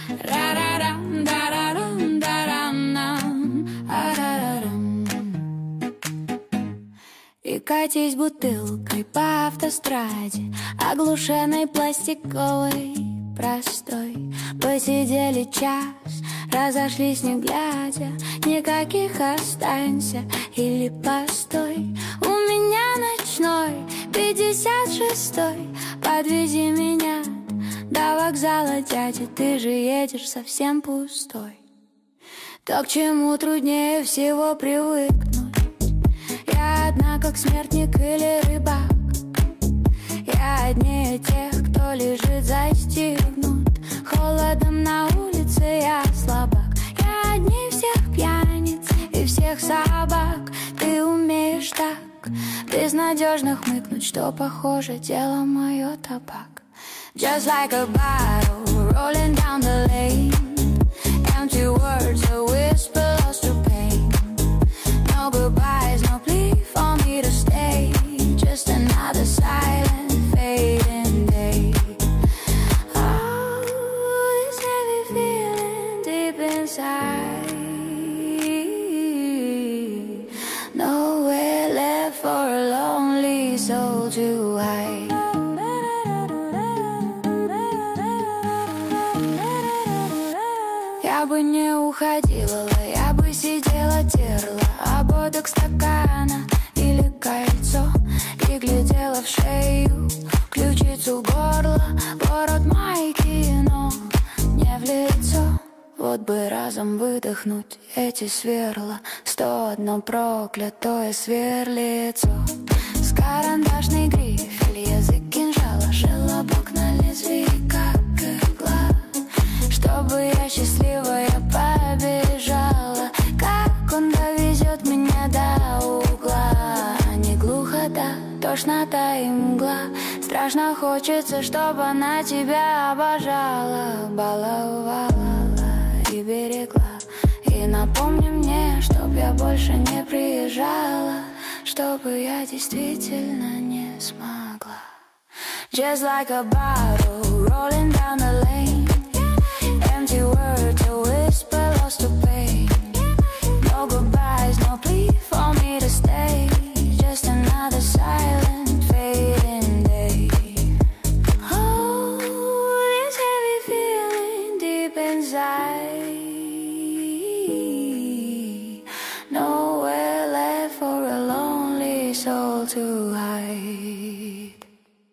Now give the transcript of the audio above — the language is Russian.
Ра-ра-рам, да-ра-рам, да-рам-нам, а-ра-ра-рам. И катись бутылкой по автостраде, оглушенной пластиковой, простой. Посидели час, разошлись не глядя, никаких останься или постой. У меня ночной 56-й, подвези меня до вокзала, дядя, ты же едешь совсем пустой. То, к чему труднее всего привыкнуть, я одна, как смертник или рыбак. Я одни тех, кто лежит застигнут холодом на улице, я слабак. Я одни всех пьяниц и всех собак. Ты умеешь так безнадежно хмыкнуть, что похоже дело мое табак. Just like a bottle rolling down the lane, empty words, a whisper lost to pain. No goodbyes, no plea for me to stay, just another silent fading day. Oh, this heavy feeling deep inside, nowhere left for a lonely soul to hide. Я бы не уходила, я бы сидела, терла ободок стакана или кольцо и глядела в шею, ключицу, горло, ворот майки, но не в лицо. Вот бы разом выдохнуть эти сверла, 101 проклятое сверлицо. С карандашный грифель, язык кинжала, желобок на лезвии, как игла. Чтобы я счастливая побежала, как он довезет меня до угла. Не глухота, тошнота и мгла, страшно хочется, чтобы она тебя обожала, баловала и берегла. И напомни мне, чтоб я больше не приезжала, чтобы я действительно не смогла. Just like a bottle rolling down the